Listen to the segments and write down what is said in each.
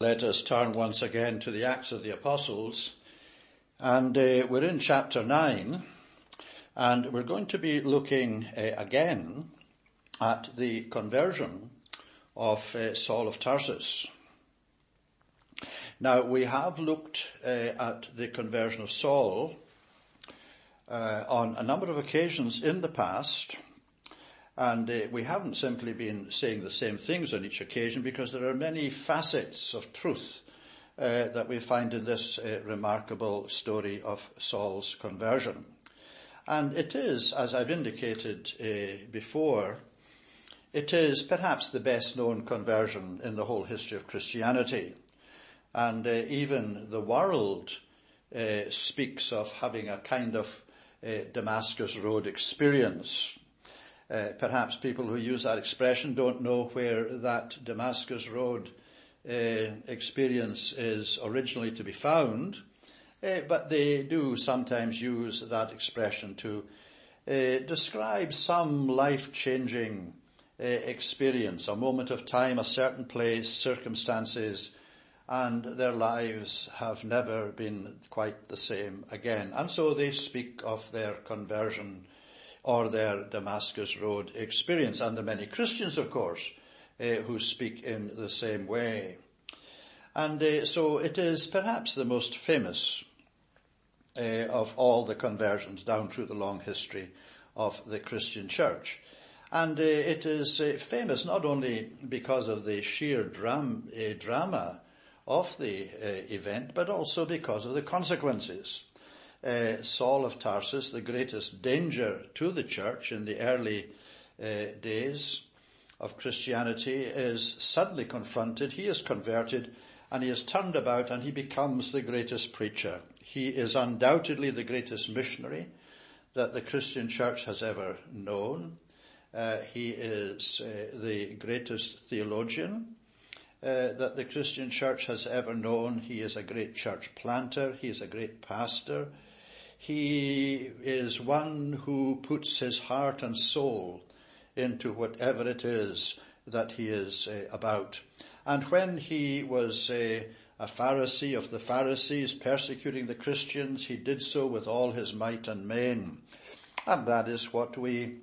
Let us turn once again to the Acts of the Apostles, and we're in chapter 9, and we're going to be looking again at the conversion of Saul of Tarsus. Now, we have looked at the conversion of Saul on a number of occasions in the past, and we haven't simply been saying the same things on each occasion because there are many facets of truth that we find in this remarkable story of Saul's conversion. And it is, as I've indicated before, it is perhaps the best known conversion in the whole history of Christianity. And even the world speaks of having a kind of Damascus Road experience. Perhaps people who use that expression don't know where that Damascus Road experience is originally to be found, but they do sometimes use that expression to describe some life-changing experience, a moment of time, a certain place, circumstances, and their lives have never been quite the same again. And so they speak of their conversion or their Damascus Road experience, and the many Christians, of course, who speak in the same way. And so it is perhaps the most famous of all the conversions down through the long history of the Christian church. And it is famous not only because of the sheer drama of the event, but also because of the consequences. Saul of Tarsus, the greatest danger to the church in the early days of Christianity, is suddenly confronted. He is converted and he is turned about and he becomes the greatest preacher. He is undoubtedly the greatest missionary that the Christian church has ever known. He is the greatest theologian that the Christian church has ever known. He is a great church planter. He is a great pastor. He is one who puts his heart and soul into whatever it is that he is about. And when he was a Pharisee of the Pharisees, persecuting the Christians, he did so with all his might and main. And that is what we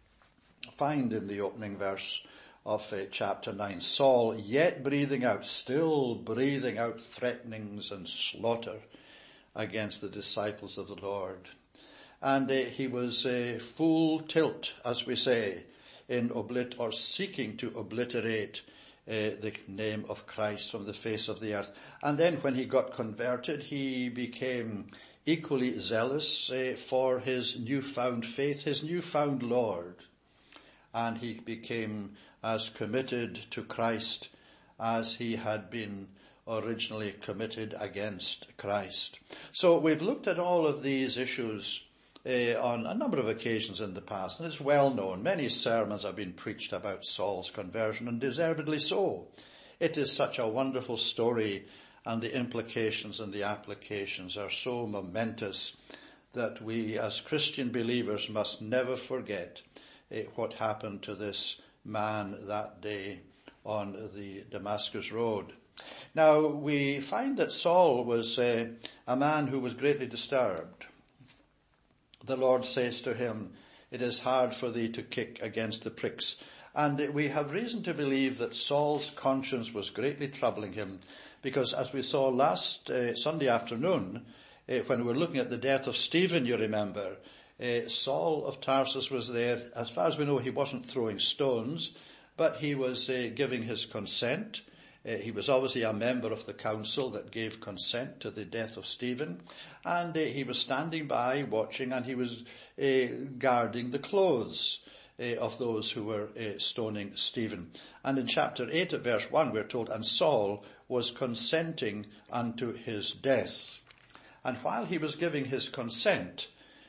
find in the opening verse of chapter 9. Saul, yet still breathing out threatenings and slaughter against the disciples of the Lord. And he was full tilt, as we say, in seeking to obliterate the name of Christ from the face of the earth. And then when he got converted, he became equally zealous for his newfound faith, his newfound Lord. And he became as committed to Christ as he had been originally committed against Christ. So we've looked at all of these issues on a number of occasions in the past, and it's well known. Many sermons have been preached about Saul's conversion, and deservedly so. It is such a wonderful story, and the implications and the applications are so momentous that we as Christian believers must never forget what happened to this man that day on the Damascus Road. Now, we find that Saul was a man who was greatly disturbed. The Lord says to him, "It is hard for thee to kick against the pricks." And we have reason to believe that Saul's conscience was greatly troubling him, because as we saw last Sunday afternoon, when we were looking at the death of Stephen, you remember, Saul of Tarsus was there. As far as we know, he wasn't throwing stones, but he was giving his consent. He was obviously a member of the council that gave consent to the death of Stephen, and he was standing by watching, and he was guarding the clothes of those who were stoning Stephen. And in chapter 8 at verse 1 we're told, "And Saul was consenting unto his death." And while he was giving his consent,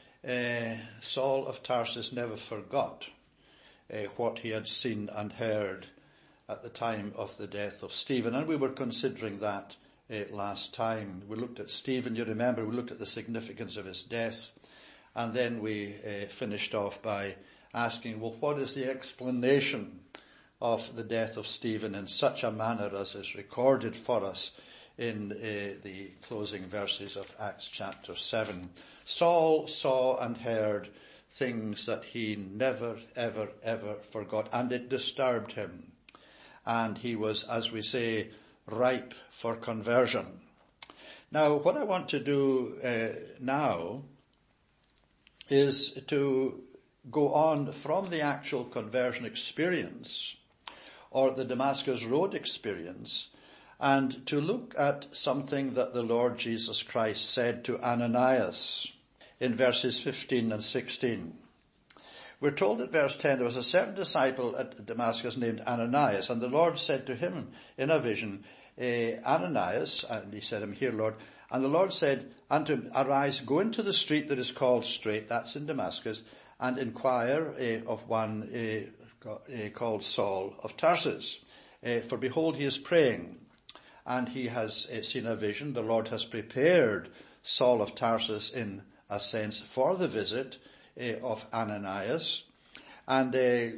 Saul of Tarsus never forgot what he had seen and heard at the time of the death of Stephen. And we were considering that last time. We looked at Stephen, you remember, we looked at the significance of his death. And then we finished off by asking, well, what is the explanation of the death of Stephen in such a manner as is recorded for us in the closing verses of Acts chapter 7. Saul saw and heard things that he never, ever, ever forgot, and it disturbed him. And he was, as we say, ripe for conversion. Now, what I want to do now is to go on from the actual conversion experience, or the Damascus Road experience, and to look at something that the Lord Jesus Christ said to Ananias in verses 15 and 16. We're told at verse 10, there was a certain disciple at Damascus named Ananias, and the Lord said to him in a vision, Ananias, and he said, I'm here, Lord. And the Lord said unto him, arise, go into the street that is called Straight, that's in Damascus, and inquire of one called Saul of Tarsus. For behold, he is praying, and he has seen a vision. The Lord has prepared Saul of Tarsus, in a sense, for the visit of Ananias, and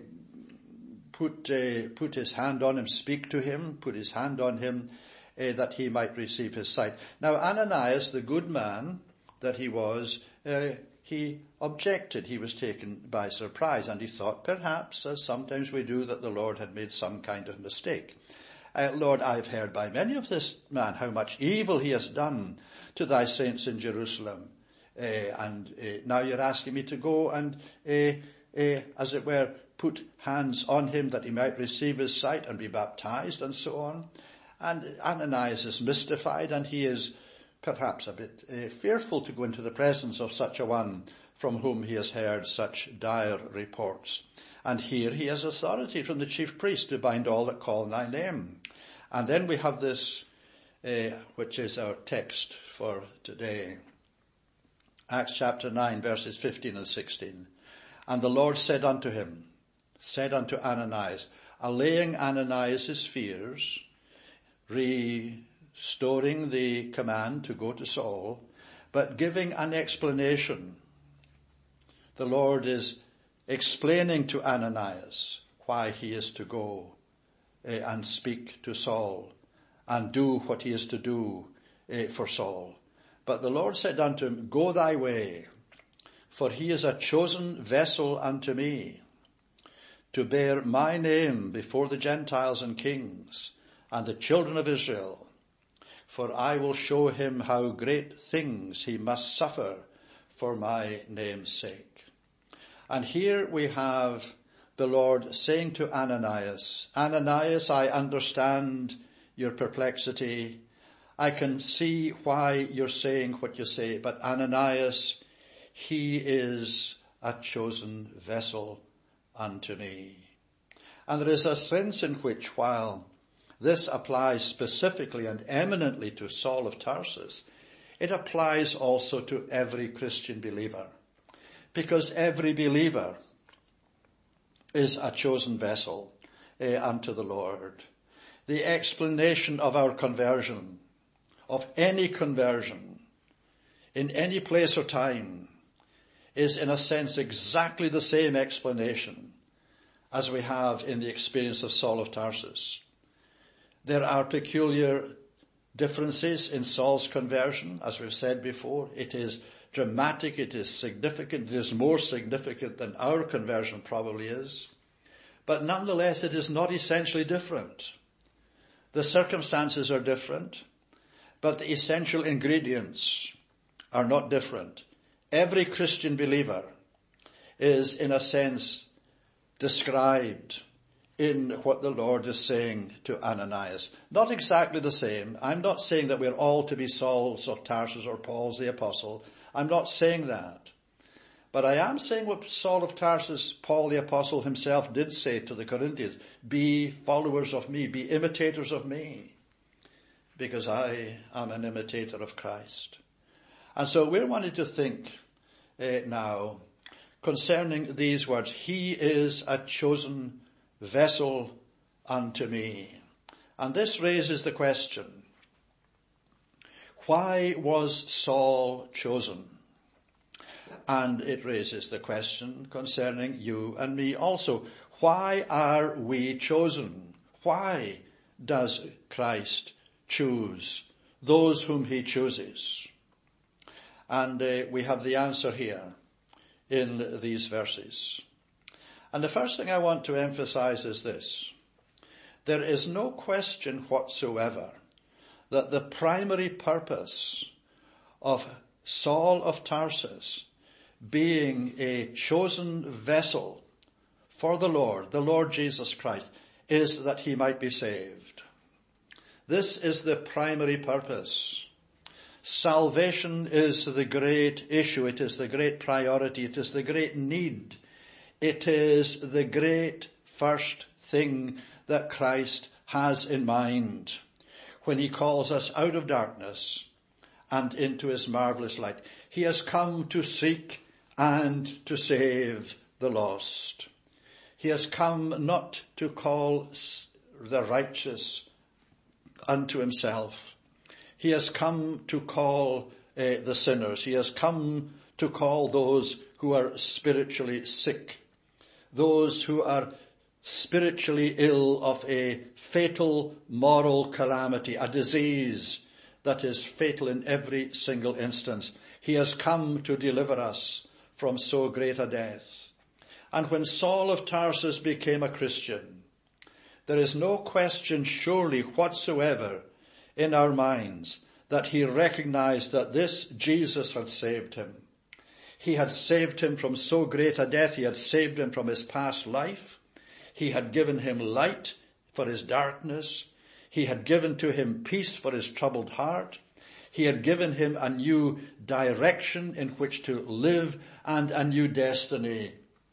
put his hand on him, speak to him, put his hand on him, that he might receive his sight. Now Ananias, the good man that he was, he objected. He was taken by surprise, and he thought perhaps, as sometimes we do, that the Lord had made some kind of mistake. Lord, I've heard by many of this man how much evil he has done to thy saints in Jerusalem. And now you're asking me to go and, as it were, put hands on him that he might receive his sight and be baptized and so on. And Ananias is mystified, and he is perhaps a bit fearful to go into the presence of such a one from whom he has heard such dire reports. And here he has authority from the chief priest to bind all that call thy name. And then we have this, which is our text for today. Acts chapter 9, verses 15 and 16. And the Lord said unto Ananias, allaying Ananias' fears, restoring the command to go to Saul, but giving an explanation. The Lord is explaining to Ananias why he is to go and speak to Saul and do what he is to do for Saul. But the Lord said unto him, go thy way, for he is a chosen vessel unto me, to bear my name before the Gentiles and kings and the children of Israel. For I will show him how great things he must suffer for my name's sake. And here we have the Lord saying to Ananias, Ananias, I understand your perplexity. I can see why you're saying what you say, but Ananias, he is a chosen vessel unto me. And there is a sense in which, while this applies specifically and eminently to Saul of Tarsus, it applies also to every Christian believer, because every believer is a chosen vessel unto the Lord. The explanation of our conversion, of any conversion, in any place or time, is in a sense exactly the same explanation as we have in the experience of Saul of Tarsus. There are peculiar differences in Saul's conversion, as we've said before. It is dramatic, it is significant, it is more significant than our conversion probably is. But nonetheless, it is not essentially different. The circumstances are different, but the essential ingredients are not different. Every Christian believer is, in a sense, described in what the Lord is saying to Ananias. Not exactly the same. I'm not saying that we're all to be Sauls of Tarsus or Paul's the Apostle. I'm not saying that. But I am saying what Saul of Tarsus, Paul the Apostle himself did say to the Corinthians. Be followers of me, be imitators of me, because I am an imitator of Christ. And so we're wanting to think now concerning these words. He is a chosen vessel unto me. And this raises the question, why was Saul chosen? And it raises the question concerning you and me also. Why are we chosen? Why does Christ choose those whom he chooses? And we have the answer here in these verses. And the first thing I want to emphasize is this. There is no question whatsoever that the primary purpose of Saul of Tarsus being a chosen vessel for the Lord Jesus Christ, is that he might be saved. This is the primary purpose. Salvation is the great issue. It is the great priority. It is the great need. It is the great first thing that Christ has in mind when he calls us out of darkness and into his marvelous light. He has come to seek and to save the lost. He has come not to call the righteous unto himself. He has come to call the sinners. He has come to call those who are spiritually sick, those who are spiritually ill of a fatal moral calamity, a disease that is fatal in every single instance. He has come to deliver us from so great a death. And when Saul of Tarsus became a Christian, there is no question surely whatsoever in our minds that he recognized that this Jesus had saved him. He had saved him from so great a death. He had saved him from his past life. He had given him light for his darkness. He had given to him peace for his troubled heart. He had given him a new direction in which to live and a new destiny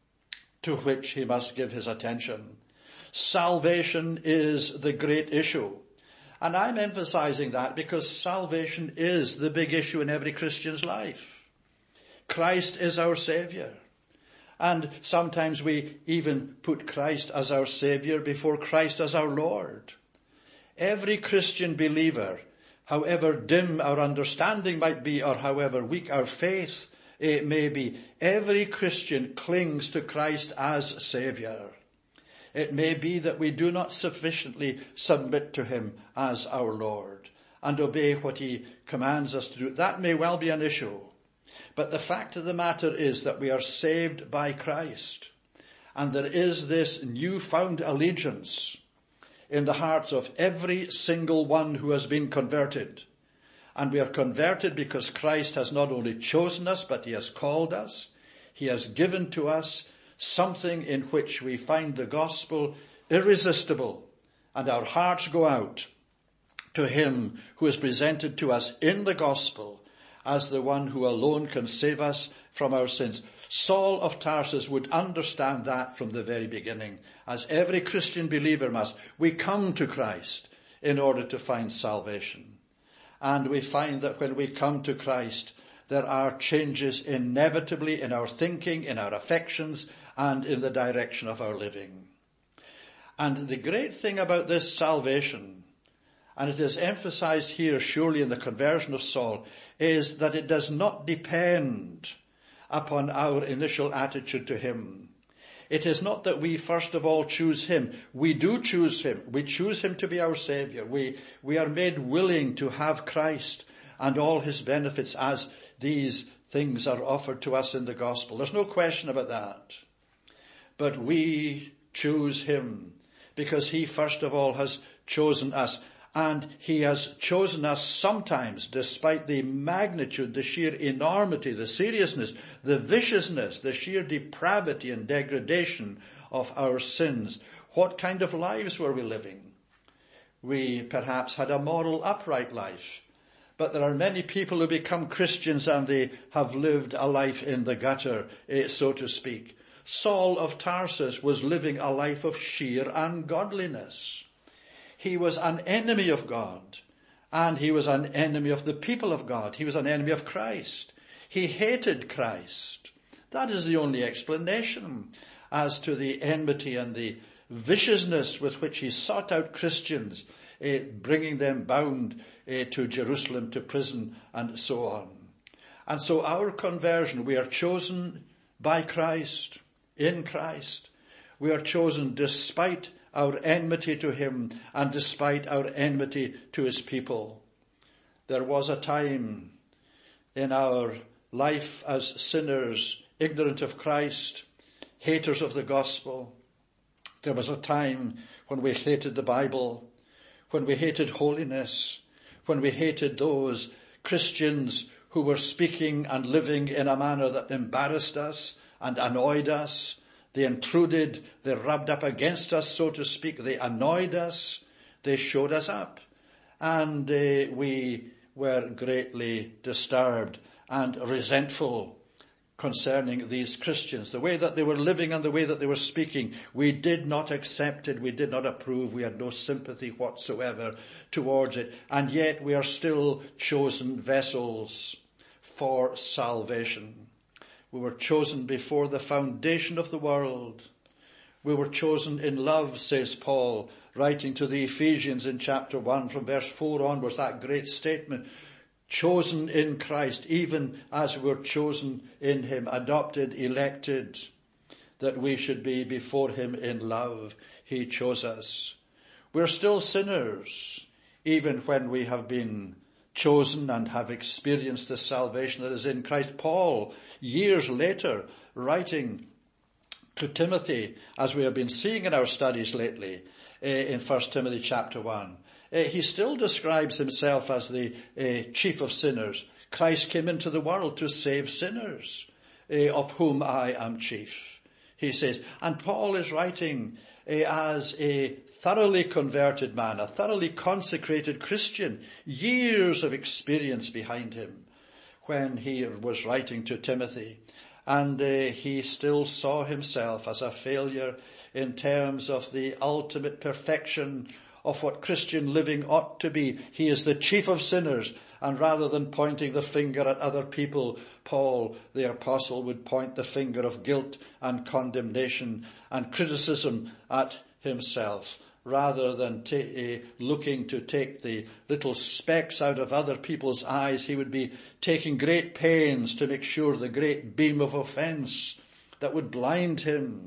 to which he must give his attention. Salvation is the great issue. And I'm emphasizing that because salvation is the big issue in every Christian's life. Christ is our Savior. And sometimes we even put Christ as our Savior before Christ as our Lord. Every Christian believer, however dim our understanding might be or however weak our faith may be, every Christian clings to Christ as Savior. It may be that we do not sufficiently submit to him as our Lord and obey what he commands us to do. That may well be an issue. But the fact of the matter is that we are saved by Christ. And there is this newfound allegiance in the hearts of every single one who has been converted. And we are converted because Christ has not only chosen us, but he has called us. He has given to us something in which we find the gospel irresistible. And our hearts go out to him who is presented to us in the gospel as the one who alone can save us from our sins. Saul of Tarsus would understand that from the very beginning, as every Christian believer must. We come to Christ in order to find salvation. And we find that when we come to Christ, there are changes inevitably in our thinking, in our affections, and in the direction of our living. And the great thing about this salvation, and it is emphasized here surely in the conversion of Saul, is that it does not depend upon our initial attitude to him. It is not that we first of all choose him. We do choose him. We choose him to be our Savior. We are made willing to have Christ and all his benefits as these things are offered to us in the gospel. There's no question about that. But we choose him because he first of all has chosen us. And he has chosen us sometimes despite the magnitude, the sheer enormity, the seriousness, the viciousness, the sheer depravity and degradation of our sins. What kind of lives were we living? We perhaps had a moral, upright life. But there are many people who become Christians and they have lived a life in the gutter, so to speak. Saul of Tarsus was living a life of sheer ungodliness. He was an enemy of God, and he was an enemy of the people of God. He was an enemy of Christ. He hated Christ. That is the only explanation as to the enmity and the viciousness with which he sought out Christians, bringing them bound to Jerusalem, to prison, and so on. And so our conversion, we are chosen by Christ, in Christ. We are chosen despite our enmity to him and despite our enmity to his people. There was a time in our life as sinners, ignorant of Christ, haters of the gospel. There was a time when we hated the Bible, when we hated holiness, when we hated those Christians who were speaking and living in a manner that embarrassed us and annoyed us. They intruded, they rubbed up against us, so to speak. They annoyed us, they showed us up. And we were greatly disturbed and resentful concerning these Christians. The way that they were living and the way that they were speaking, we did not accept it, we did not approve, we had no sympathy whatsoever towards it. And yet we are still chosen vessels for salvation. We were chosen before the foundation of the world. We were chosen in love, says Paul, writing to the Ephesians in chapter 1 from verse 4 onwards, that great statement. Chosen in Christ, even as we were chosen in him, adopted, elected, that we should be before him in love. He chose us. We're still sinners, even when we have been chosen and have experienced the salvation that is in Christ. Paul, years later, writing to Timothy, as we have been seeing in our studies lately, in 1 Timothy chapter 1, he still describes himself as the chief of sinners. Christ came into the world to save sinners, of whom I am chief, he says. And Paul is writing as a thoroughly converted man, a thoroughly consecrated Christian, years of experience behind him when he was writing to Timothy. And he still saw himself as a failure in terms of the ultimate perfection of what Christian living ought to be. He is the chief of sinners, and rather than pointing the finger at other people, Paul, the apostle, would point the finger of guilt and condemnation and criticism at himself. Rather than looking to take the little specks out of other people's eyes, he would be taking great pains to make sure the great beam of offense that would blind him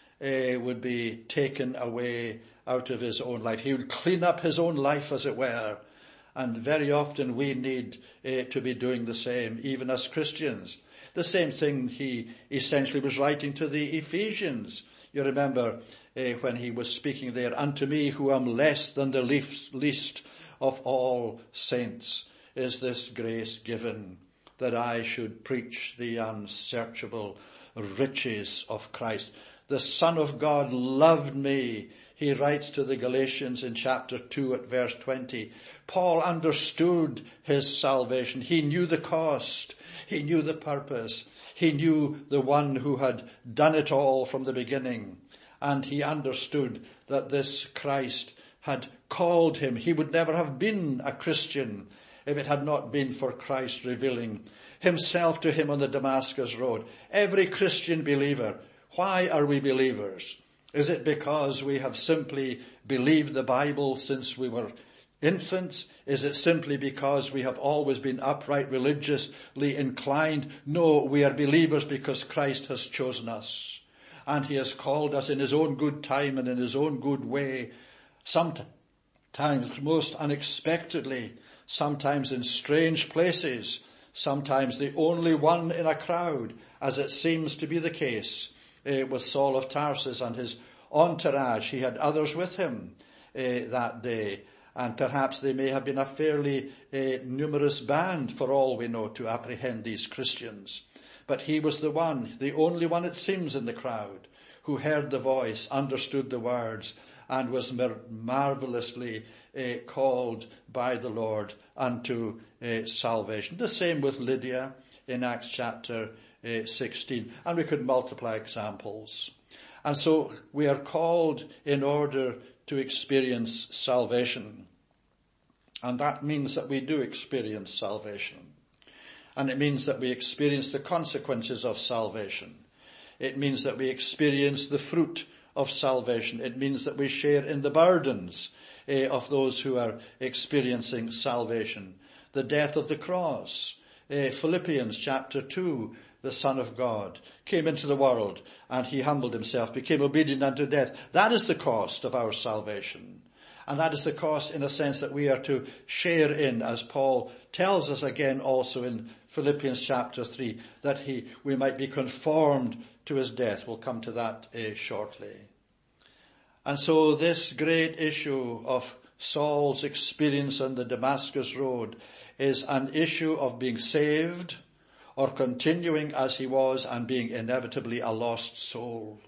would be taken away out of his own life. He would clean up his own life, as it were. And very often we need to be doing the same, even as Christians. The same thing he essentially was writing to the Ephesians. You remember when he was speaking there, unto me who am less than the least of all saints is this grace given, that I should preach the unsearchable riches of Christ. The Son of God loved me, he writes to the Galatians in chapter 2 at verse 20. Paul understood his salvation. He knew the cost. He knew the purpose. He knew the one who had done it all from the beginning. And he understood that this Christ had called him. He would never have been a Christian if it had not been for Christ revealing himself to him on the Damascus road. Every Christian believer. Why are we believers? Is it because we have simply believed the Bible since we were infants? Is it simply because we have always been upright, religiously inclined? No, we are believers because Christ has chosen us. And he has called us in his own good time and in his own good way. Sometimes most unexpectedly, sometimes in strange places, sometimes the only one in a crowd, as it seems to be the case with Saul of Tarsus and his entourage. He had others with him that day, and perhaps they may have been a fairly numerous band, for all we know, to apprehend these Christians. But he was the one, the only one it seems in the crowd, who heard the voice, understood the words, and was marvelously called by the Lord unto salvation. The same with Lydia in Acts chapter 16. And we could multiply examples. And so we are called in order to experience salvation. And that means that we do experience salvation. And it means that we experience the consequences of salvation. It means that we experience the fruit of salvation. It means that we share in the burdens of those who are experiencing salvation. The death of the cross. Philippians chapter 2 the Son of God, came into the world, and he humbled himself, became obedient unto death. That is the cost of our salvation. And that is the cost, in a sense, that we are to share in, as Paul tells us again also in Philippians chapter 3, that we might be conformed to his death. We'll come to that shortly. And so this great issue of Saul's experience on the Damascus road is an issue of being saved or continuing as he was and being inevitably a lost soul.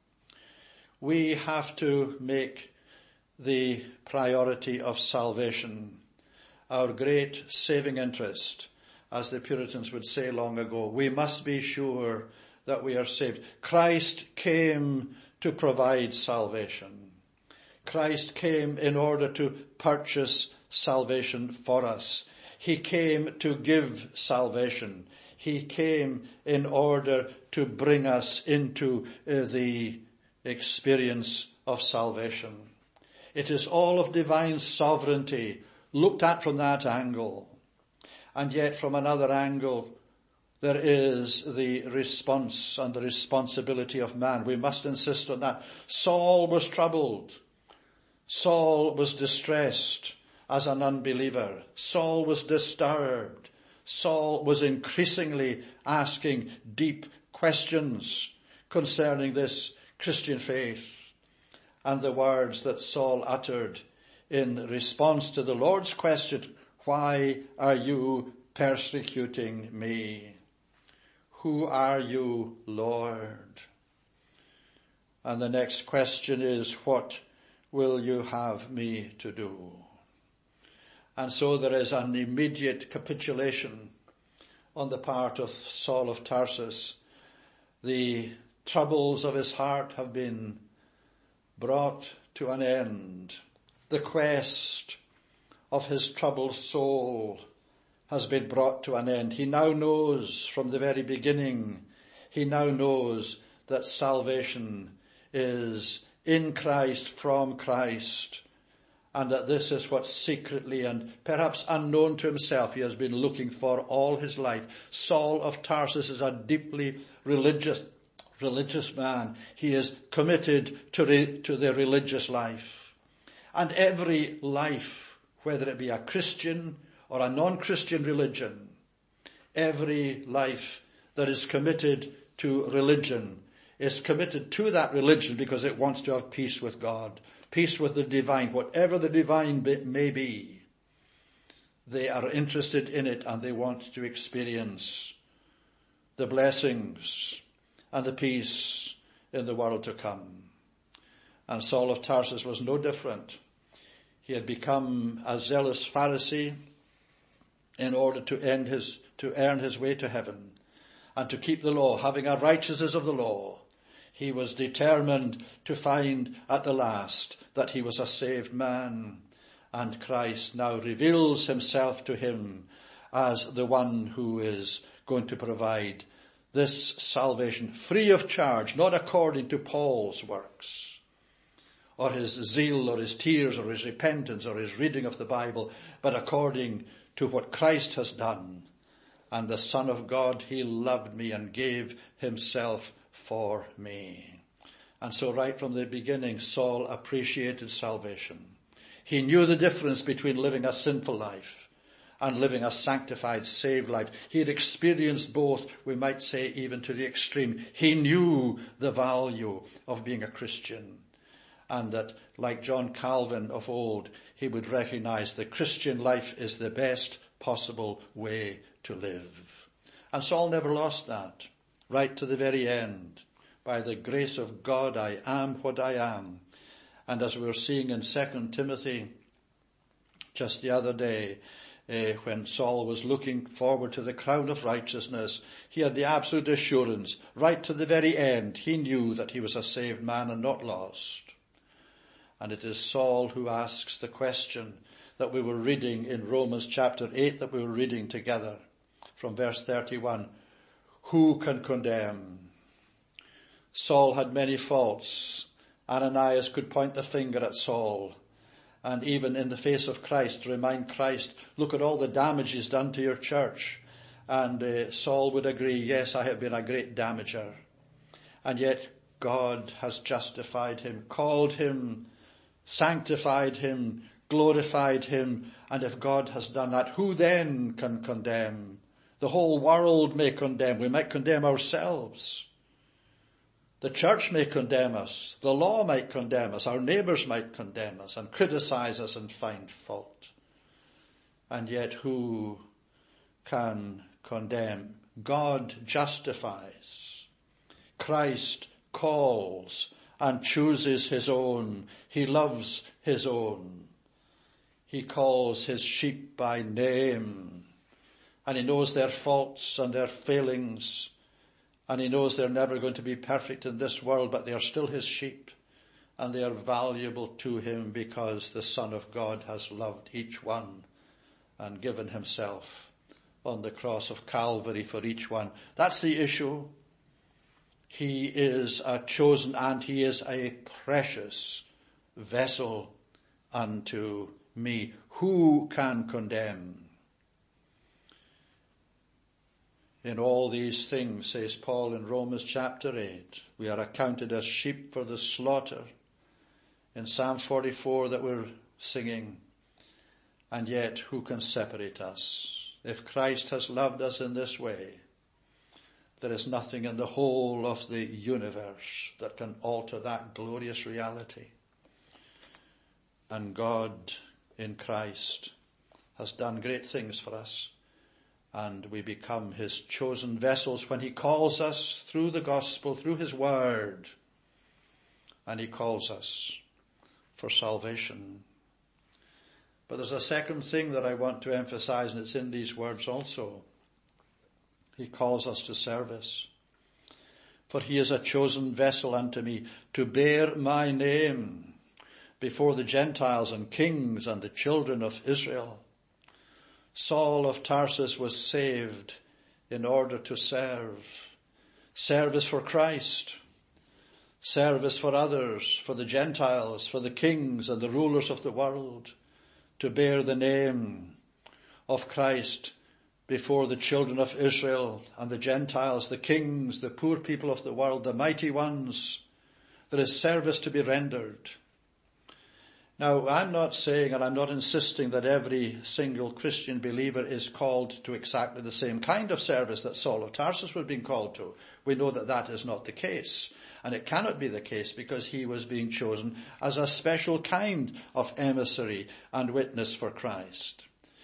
We have to make the priority of salvation our great saving interest, as the Puritans would say long ago. We must be sure that we are saved. Christ came to provide salvation. Christ came in order to purchase salvation for us. He came to give salvation. He came in order to bring us into the experience of salvation. It is all of divine sovereignty looked at from that angle. And yet from another angle, there is the response and the responsibility of man. We must insist on that. Saul was troubled. Saul was distressed as an unbeliever. Saul was disturbed. Saul was increasingly asking deep questions concerning this Christian faith. And the words that Saul uttered in response to the Lord's question, "Why are you persecuting me? Who are you, Lord?" And the next question is, "What will you have me to do?" And so there is an immediate capitulation on the part of Saul of Tarsus. The troubles of his heart have been brought to an end. The quest of his troubled soul has been brought to an end. He now knows from the very beginning, he now knows that salvation is in Christ, from Christ, and that this is what secretly and perhaps unknown to himself he has been looking for all his life. Saul of Tarsus is a deeply religious man. He is committed to the religious life. And every life, whether it be a Christian or a non-Christian religion, every life that is committed to religion is committed to that religion because it wants to have peace with God, peace with the divine, whatever the divine may be. They are interested in it and they want to experience the blessings and the peace in the world to come. And Saul of Tarsus was no different. He had become a zealous Pharisee in order to earn his way to heaven and to keep the law, having a righteousness of the law. He was determined to find at the last that he was a saved man, and Christ now reveals himself to him as the one who is going to provide this salvation free of charge, not according to Paul's works, or his zeal, or his tears, or his repentance, or his reading of the Bible, but according to what Christ has done. And the Son of God, he loved me and gave himself for me. And so right from the beginning, Saul appreciated salvation. He knew the difference between living a sinful life and living a sanctified, saved life. He had experienced both, we might say, even to the extreme. He knew the value of being a Christian. And that, like John Calvin of old, he would recognize the Christian life is the best possible way to live. And Saul never lost that, right to the very end. By the grace of God, I am what I am. And as we were seeing in 2 Timothy just the other day, when Saul was looking forward to the crown of righteousness, he had the absolute assurance, right to the very end, he knew that he was a saved man and not lost. And it is Saul who asks the question that we were reading in Romans chapter 8, that we were reading together from verse 31. Who can condemn? Saul had many faults. Ananias could point the finger at Saul. And even in the face of Christ, remind Christ, look at all the damage he's done to your church. And Saul would agree, yes, I have been a great damager. And yet God has justified him, called him, sanctified him, glorified him. And if God has done that, who then can condemn? The whole world may condemn. We might condemn ourselves. The church may condemn us. The law might condemn us. Our neighbours might condemn us and criticize us and find fault. And yet who can condemn? God justifies. Christ calls and chooses his own. He loves his own. He calls his sheep by name. And he knows their faults and their failings. And he knows they're never going to be perfect in this world, but they are still his sheep. And they are valuable to him because the Son of God has loved each one and given himself on the cross of Calvary for each one. That's the issue. He is a chosen and he is a precious vessel unto me. Who can condemn? In all these things, says Paul in Romans chapter 8, we are accounted as sheep for the slaughter. In Psalm 44 that we're singing, and yet who can separate us? If Christ has loved us in this way, there is nothing in the whole of the universe that can alter that glorious reality. And God in Christ has done great things for us. And we become his chosen vessels when he calls us through the gospel, through his word. And he calls us for salvation. But there's a second thing that I want to emphasize, and it's in these words also. He calls us to service. For he is a chosen vessel unto me to bear my name before the Gentiles and kings and the children of Israel. Saul of Tarsus was saved in order to serve. Service for Christ. Service for others, for the Gentiles, for the kings and the rulers of the world. To bear the name of Christ before the children of Israel and the Gentiles, the kings, the poor people of the world, the mighty ones. There is service to be rendered. Now, I'm not saying and I'm not insisting that every single Christian believer is called to exactly the same kind of service that Saul of Tarsus was being called to. We know that that is not the case. And it cannot be the case because he was being chosen as a special kind of emissary and witness for Christ.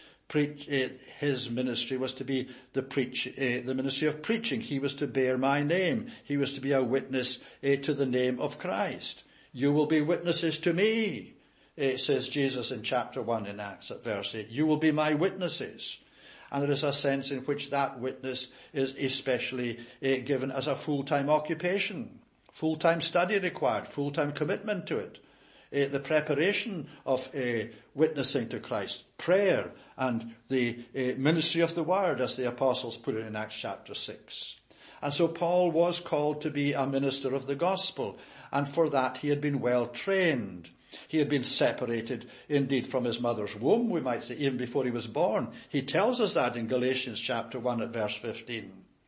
His ministry was to be the ministry of preaching. He was to bear my name. He was to be a witness to the name of Christ. You will be witnesses to me. Says Jesus in chapter 1 in Acts at verse 8, you will be my witnesses. And there is a sense in which that witness is especially given as a full-time occupation, full-time study required, full-time commitment to it. The preparation of witnessing to Christ, prayer and the ministry of the word, as the apostles put it in Acts chapter 6. And so Paul was called to be a minister of the gospel, and for that he had been well trained. He had been separated indeed from his mother's womb, we might say, even before he was born. He tells us that in Galatians chapter 1 at verse 15.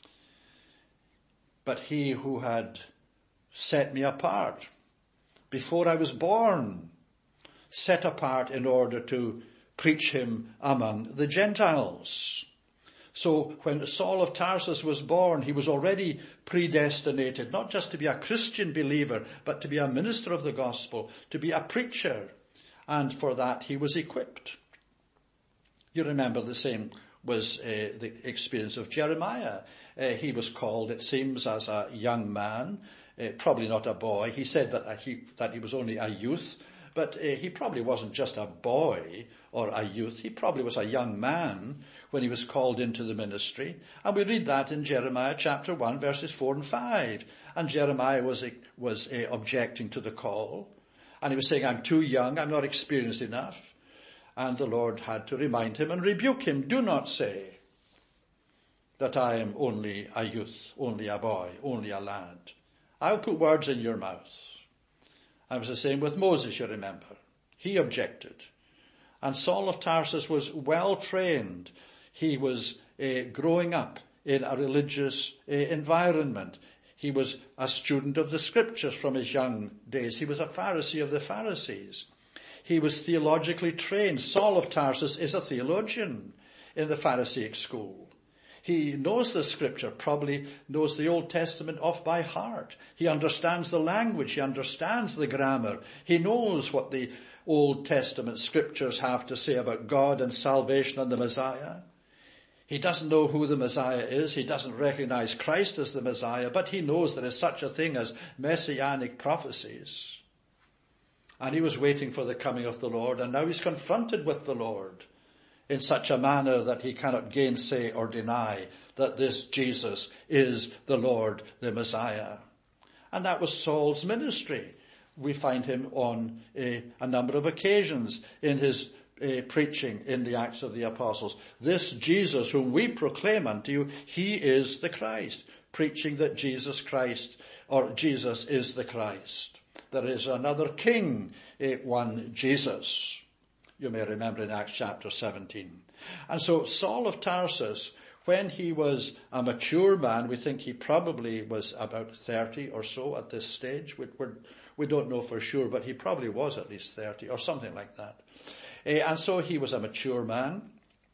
But he who had set me apart before I was born, set apart in order to preach him among the Gentiles. So when Saul of Tarsus was born, he was already predestinated, not just to be a Christian believer, but to be a minister of the gospel, to be a preacher. And for that he was equipped. You remember the same was the experience of Jeremiah. He was called, it seems, as a young man, probably not a boy. He said that he was only a youth, but he probably wasn't just a boy or a youth. He probably was a young man when he was called into the ministry. And we read that in Jeremiah chapter 1, verses 4 and 5. And Jeremiah was objecting to the call. And he was saying, I'm too young, I'm not experienced enough. And the Lord had to remind him and rebuke him. Do not say that I am only a youth, only a boy, only a lad. I'll put words in your mouth. And it was the same with Moses, you remember. He objected. And Saul of Tarsus was well trained. He was growing up in a religious environment. He was a student of the scriptures from his young days. He was a Pharisee of the Pharisees. He was theologically trained. Saul of Tarsus is a theologian in the Pharisaic school. He knows the scripture, probably knows the Old Testament off by heart. He understands the language. He understands the grammar. He knows what the Old Testament scriptures have to say about God and salvation and the Messiah. He doesn't know who the Messiah is. He doesn't recognize Christ as the Messiah, but he knows there is such a thing as messianic prophecies. And he was waiting for the coming of the Lord, and now he's confronted with the Lord in such a manner that he cannot gainsay or deny that this Jesus is the Lord, the Messiah. And that was Saul's ministry. We find him on a number of occasions in his preaching in the Acts of the Apostles. This Jesus whom we proclaim unto you, he is the Christ. Preaching that Jesus Christ, or Jesus is the Christ. There is another king, one Jesus. You may remember in Acts chapter 17. And so Saul of Tarsus, when he was a mature man, we think he probably was about 30 or so at this stage. We don't know for sure, but he probably was at least 30 or something like that. And so he was a mature man,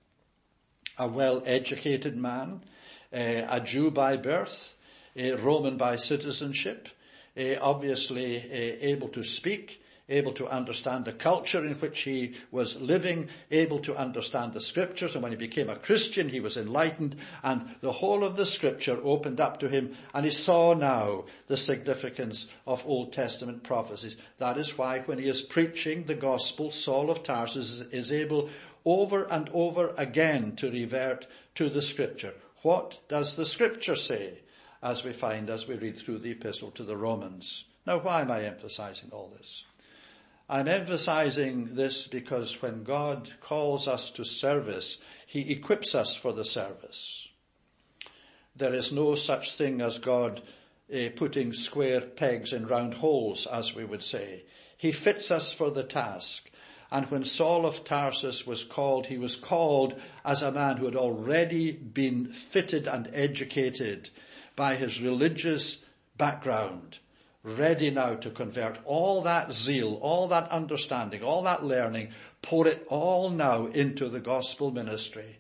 a well-educated man, a Jew by birth, a Roman by citizenship, obviously able to speak, able to understand the culture in which he was living, able to understand the scriptures. And when he became a Christian, he was enlightened, and the whole of the scripture opened up to him, and he saw now the significance of Old Testament prophecies. That is why when he is preaching the gospel, Saul of Tarsus is able over and over again to revert to the scripture. What does the scripture say? As we find as we read through the epistle to the Romans. Now, why am I emphasizing all this? I'm emphasizing this because when God calls us to service, he equips us for the service. There is no such thing as God putting square pegs in round holes, as we would say. He fits us for the task. And when Saul of Tarsus was called, he was called as a man who had already been fitted and educated by his religious background, ready now to convert all that zeal, all that understanding, all that learning, pour it all now into the gospel ministry.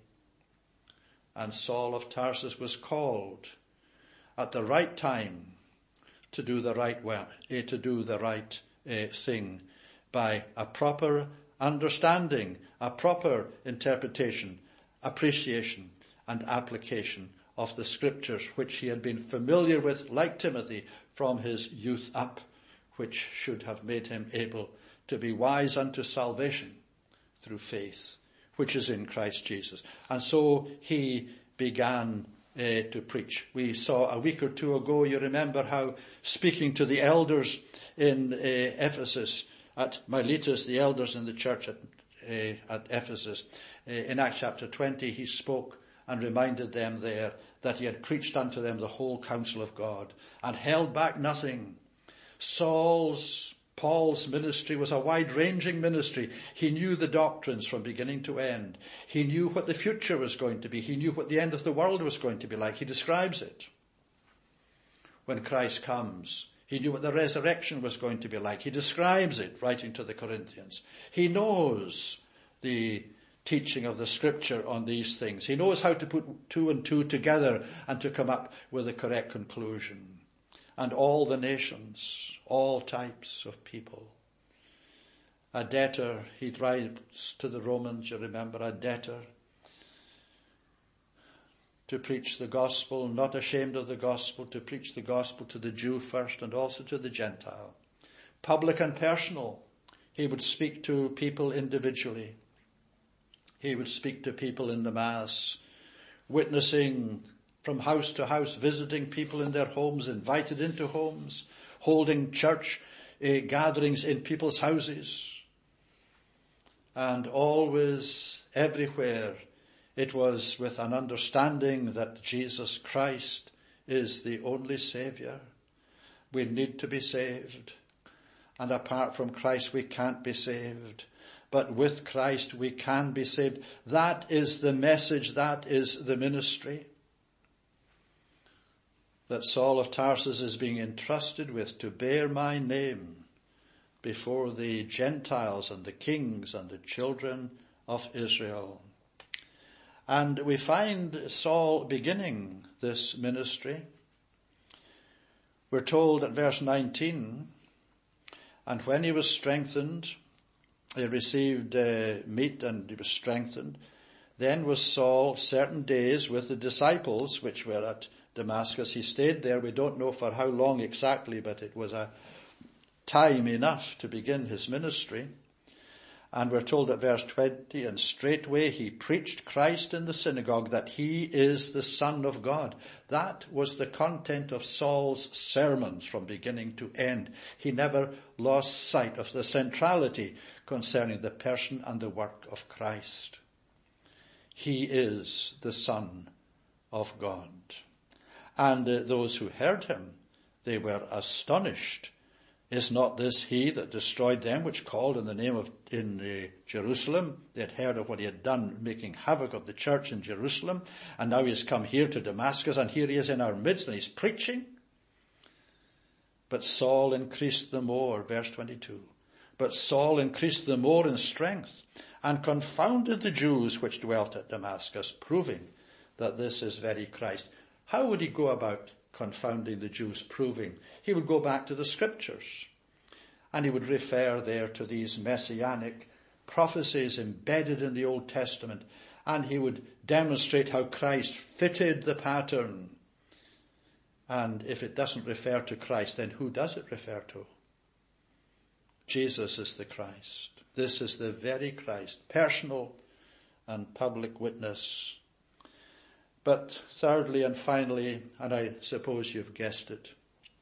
And Saul of Tarsus was called at the right time to do the right thing by a proper understanding, a proper interpretation, appreciation, and application of the scriptures which he had been familiar with, like Timothy, from his youth up, which should have made him able to be wise unto salvation through faith, which is in Christ Jesus. And so he began to preach. We saw a week or two ago, you remember how speaking to the elders in Ephesus, at Miletus, the elders in the church at Ephesus, in Acts chapter 20, he spoke and reminded them there that he had preached unto them the whole counsel of God and held back nothing. Paul's ministry was a wide-ranging ministry. He knew the doctrines from beginning to end. He knew what the future was going to be. He knew what the end of the world was going to be like. He describes it. When Christ comes, he knew what the resurrection was going to be like. He describes it, writing to the Corinthians. He knows the teaching of the scripture on these things. He knows how to put two and two together and to come up with the correct conclusion. And all the nations, all types of people. A debtor, he writes to the Romans, you remember, a debtor, to preach the gospel, not ashamed of the gospel, to preach the gospel to the Jew first and also to the Gentile. Public and personal, he would speak to people individually. He would speak to people in the Mass, witnessing from house to house, visiting people in their homes, invited into homes, holding church gatherings in people's houses. And always, everywhere, it was with an understanding that Jesus Christ is the only Saviour. We need to be saved. And apart from Christ, we can't be saved. but with Christ we can be saved. That is the message, that is the ministry that Saul of Tarsus is being entrusted with, to bear my name before the Gentiles and the kings and the children of Israel. And we find Saul beginning this ministry. We're told at verse 19, and when he was strengthened, he received meat and he was strengthened. Then was Saul certain days with the disciples which were at Damascus. He stayed there. We don't know for how long exactly, but it was a time enough to begin his ministry. And we're told at verse 20, and straightway he preached Christ in the synagogue, that he is the Son of God. That was the content of Saul's sermons from beginning to end. He never lost sight of the centrality concerning the person and the work of Christ. He is the Son of God. And those who heard him, they were astonished. Is not this he that destroyed them which called in the name of Jerusalem? They had heard of what he had done, making havoc of the church in Jerusalem. And now he has come here to Damascus, and here he is in our midst, and he's preaching. But Saul increased the more, verse 22. But Saul increased the more in strength, and confounded the Jews which dwelt at Damascus, proving that this is very Christ. How would he go about confounding the Jews, proving? He would go back to the scriptures, and he would refer there to these messianic prophecies embedded in the Old Testament, and he would demonstrate how Christ fitted the pattern. And if it doesn't refer to Christ, then who does it refer to? Jesus is the Christ. This is the very Christ, personal and public witness. But thirdly and finally, and I suppose you've guessed it,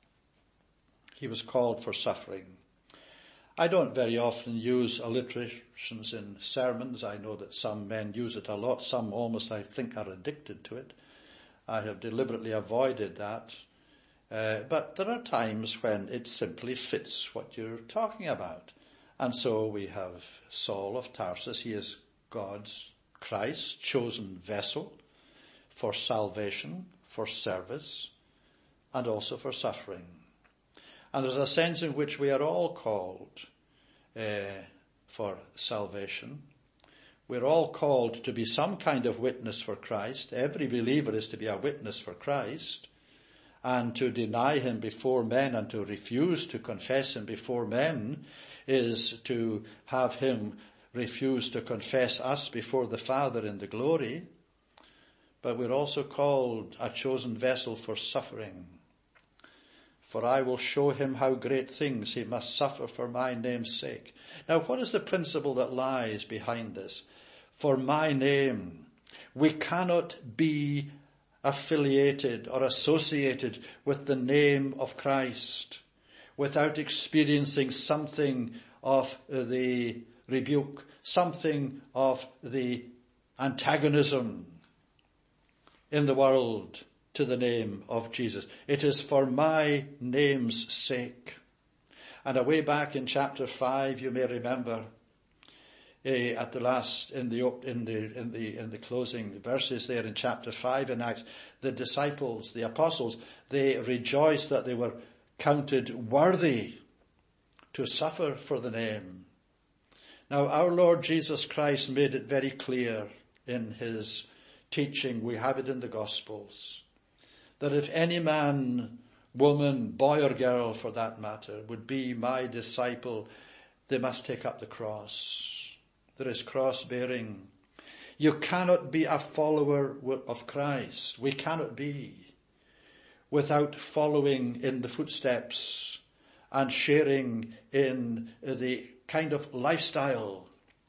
he was called for suffering. I don't very often use alliterations in sermons. I know that some men use it a lot. Some almost, I think, are addicted to it. I have deliberately avoided that. But there are times when it simply fits what you're talking about. And so we have Saul of Tarsus. He is God's Christ, chosen vessel for salvation, for service, and also for suffering. And there's a sense in which we are all called for salvation. We're all called to be some kind of witness for Christ. Every believer is to be a witness for Christ, and to deny him before men and to refuse to confess him before men is to have him refuse to confess us before the Father in the glory. But we're also called a chosen vessel for suffering. For I will show him how great things he must suffer for my name's sake. Now, what is the principle that lies behind this? For my name. We cannot be affiliated or associated with the name of Christ without experiencing something of the rebuke, something of the antagonism in the world to the name of Jesus. It is for my name's sake. And away back in chapter 5, you may remember, at the last, in the closing verses there in chapter 5 in Acts, the disciples, the apostles, they rejoiced that they were counted worthy to suffer for the name. Now, our Lord Jesus Christ made it very clear in his teaching, we have it in the Gospels, that if any man, woman, boy or girl for that matter, would be my disciple, they must take up the cross. There is cross bearing. You cannot be a follower of Christ. We cannot be without following in the footsteps and sharing in the kind of lifestyle,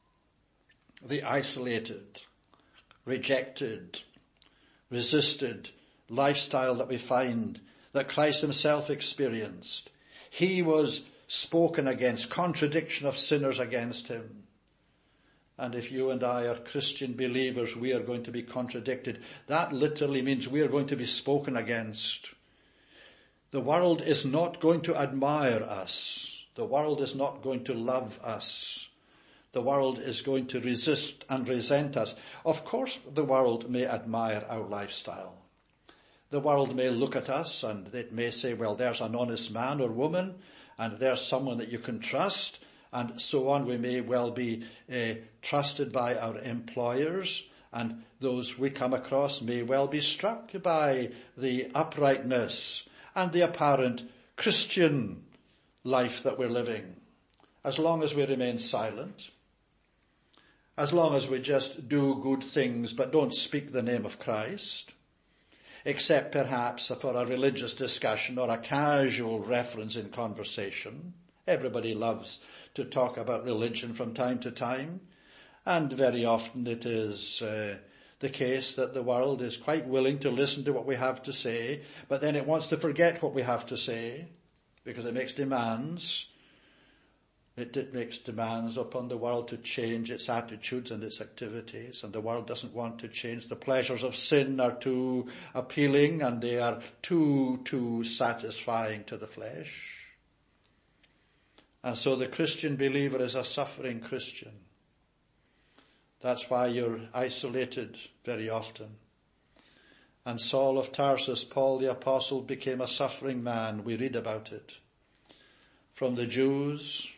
the isolated, rejected, resisted lifestyle that we find that Christ himself experienced. He was spoken against, contradiction of sinners against him. And if you and I are Christian believers, we are going to be contradicted. That literally means we are going to be spoken against. The world is not going to admire us. The world is not going to love us. The world is going to resist and resent us. Of course, the world may admire our lifestyle. The world may look at us and it may say, well, there's an honest man or woman, and there's someone that you can trust, and so on. We may well be trusted by our employers, and those we come across may well be struck by the uprightness and the apparent Christian life that we're living. As long as we remain silent, as long as we just do good things but don't speak the name of Christ, except perhaps for a religious discussion or a casual reference in conversation. Everybody loves to talk about religion from time to time, and very often it is the case that the world is quite willing to listen to what we have to say, but then it wants to forget what we have to say because it makes demands. It makes demands upon the world to change its attitudes and its activities, and the world doesn't want to change. The pleasures of sin are too appealing and they are too satisfying to the flesh. And so the Christian believer is a suffering Christian. That's why you're isolated very often. And Saul of Tarsus, Paul the Apostle, became a suffering man. We read about it. From the Jews,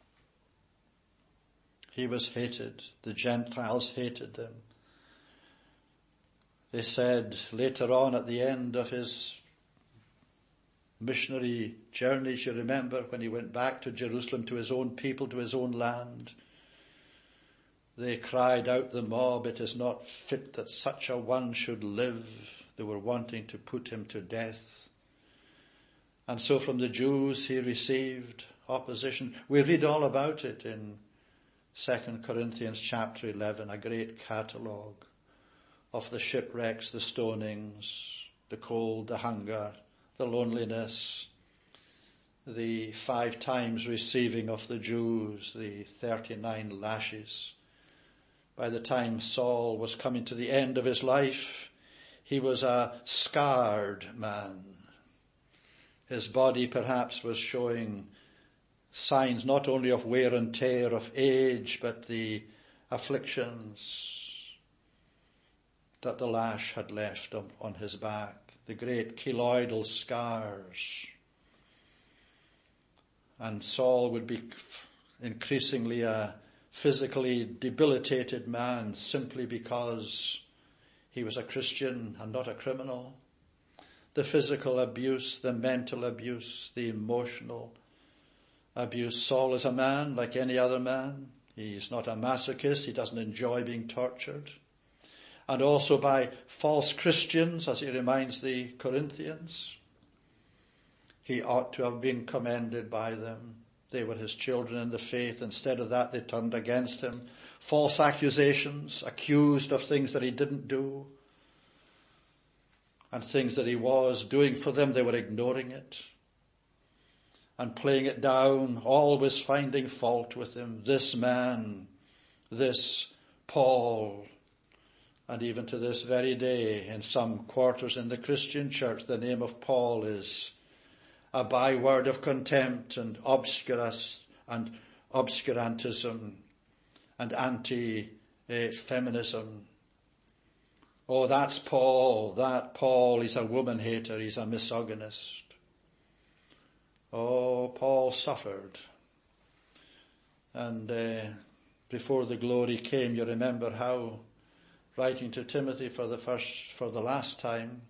he was hated. The Gentiles hated him. They said later on at the end of his missionary journeys, you remember, when he went back to Jerusalem, to his own people, to his own land, they cried out, the mob, it is not fit that such a one should live. They were wanting to put him to death. And so from the Jews he received opposition. We read all about it in 2 Corinthians chapter 11, a great catalogue of the shipwrecks, the stonings, the cold, the hunger, the loneliness, the 5 times receiving of the Jews, the 39 lashes. By the time Saul was coming to the end of his life, he was a scarred man. His body perhaps was showing signs not only of wear and tear of age, but the afflictions that the lash had left on his back, the great keloidal scars. And Saul would be increasingly a physically debilitated man simply because he was a Christian and not a criminal. The physical abuse, the mental abuse, the emotional abuse. Saul is a man like any other man. He's not a masochist. He doesn't enjoy being tortured. And also by false Christians, as he reminds the Corinthians. He ought to have been commended by them. They were his children in the faith. Instead of that, they turned against him. False accusations, accused of things that he didn't do. And things that he was doing for them, they were ignoring it and playing it down, always finding fault with him. This man, this Paul. And even to this very day, in some quarters in the Christian church, the name of Paul is a byword of contempt and obscurantism and anti-feminism. Oh, that's Paul. That Paul, he's a woman hater. He's a misogynist. Oh, Paul suffered. And before the glory came, you remember how, writing to Timothy for the last time,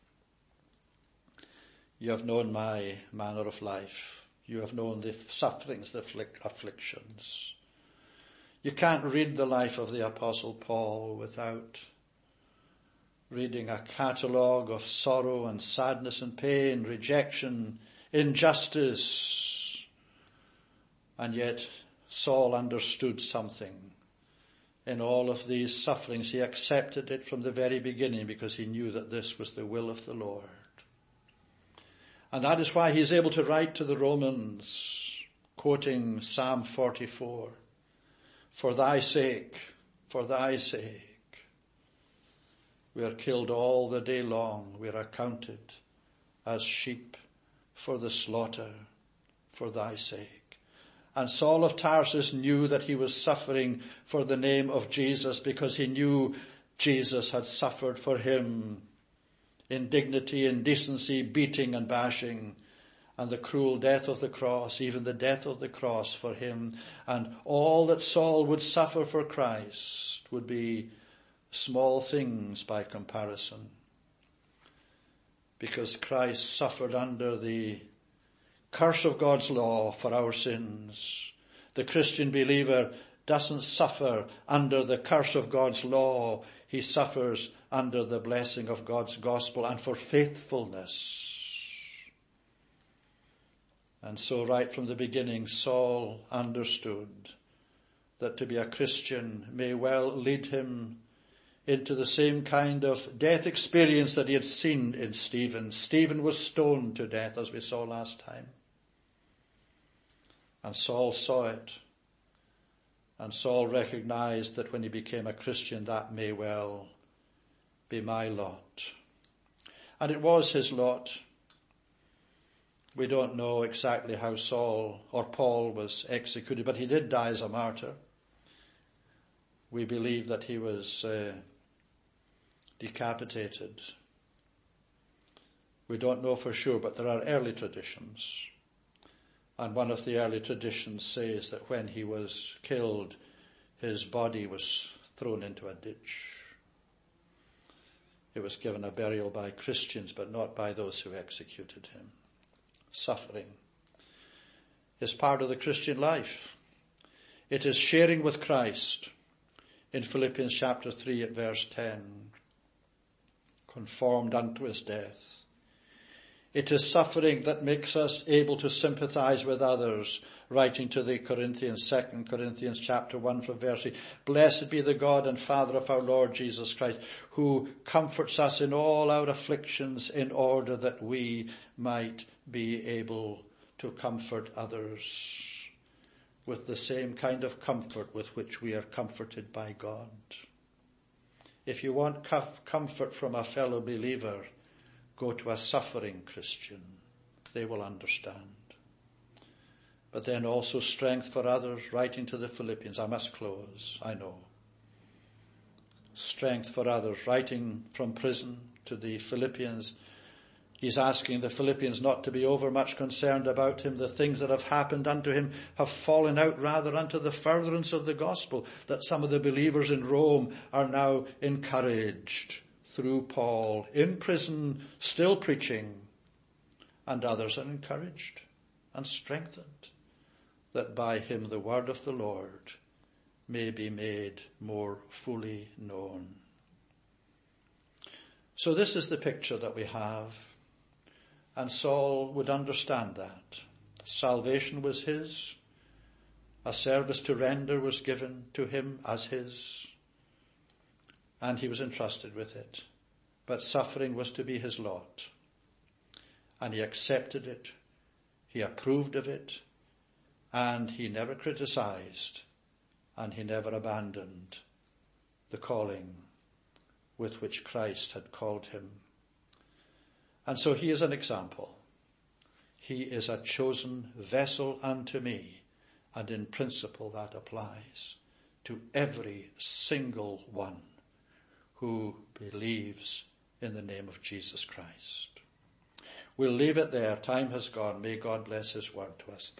you have known my manner of life. You have known the sufferings, the afflictions. You can't read the life of the Apostle Paul without reading a catalogue of sorrow and sadness and pain, rejection, injustice. And yet Saul understood something. In all of these sufferings, he accepted it from the very beginning because he knew that this was the will of the Lord. And that is why he's able to write to the Romans, quoting Psalm 44, for thy sake, we are killed all the day long. We are accounted as sheep for the slaughter, for thy sake. And Saul of Tarsus knew that he was suffering for the name of Jesus because he knew Jesus had suffered for him. Indignity, indecency, beating and bashing, and the cruel death of the cross, even the death of the cross for him. And all that Saul would suffer for Christ would be small things by comparison. Because Christ suffered under the curse of God's law for our sins. The Christian believer doesn't suffer under the curse of God's law. He suffers under the blessing of God's gospel and for faithfulness. And so right from the beginning, Saul understood that to be a Christian may well lead him into the same kind of death experience that he had seen in Stephen. Stephen was stoned to death, as we saw last time. And Saul saw it. And Saul recognized that when he became a Christian, that may well be my lot. And it was his lot. We don't know exactly how Saul or Paul was executed, but he did die as a martyr. We believe that he was decapitated. We don't know for sure, but there are early traditions. And one of the early traditions says that when he was killed, his body was thrown into a ditch. It was given a burial by Christians, but not by those who executed him. Suffering is part of the Christian life. It is sharing with Christ. In Philippians chapter 3 at verse 10, conformed unto his death. It is suffering that makes us able to sympathize with others. Writing to the Corinthians, 2 Corinthians chapter 1 from verse 8, blessed be the God and Father of our Lord Jesus Christ, who comforts us in all our afflictions in order that we might be able to comfort others with the same kind of comfort with which we are comforted by God. If you want comfort from a fellow believer, go to a suffering Christian. They will understand. But then also strength for others, writing to the Philippians. I must close, I know. Strength for others, writing from prison to the Philippians. He's asking the Philippians not to be overmuch concerned about him. The things that have happened unto him have fallen out rather unto the furtherance of the gospel, that some of the believers in Rome are now encouraged through Paul, in prison, still preaching, and others are encouraged and strengthened, that by him the word of the Lord may be made more fully known. So this is the picture that we have, and Saul would understand that. Salvation was his, a service to render was given to him as his, and he was entrusted with it. But suffering was to be his lot, and he accepted it, he approved of it, and he never criticized, and he never abandoned the calling with which Christ had called him. And so he is an example. He is a chosen vessel unto me, and in principle that applies to every single one who believes in the name of Jesus Christ. We'll leave it there. Time has gone. May God bless his word to us.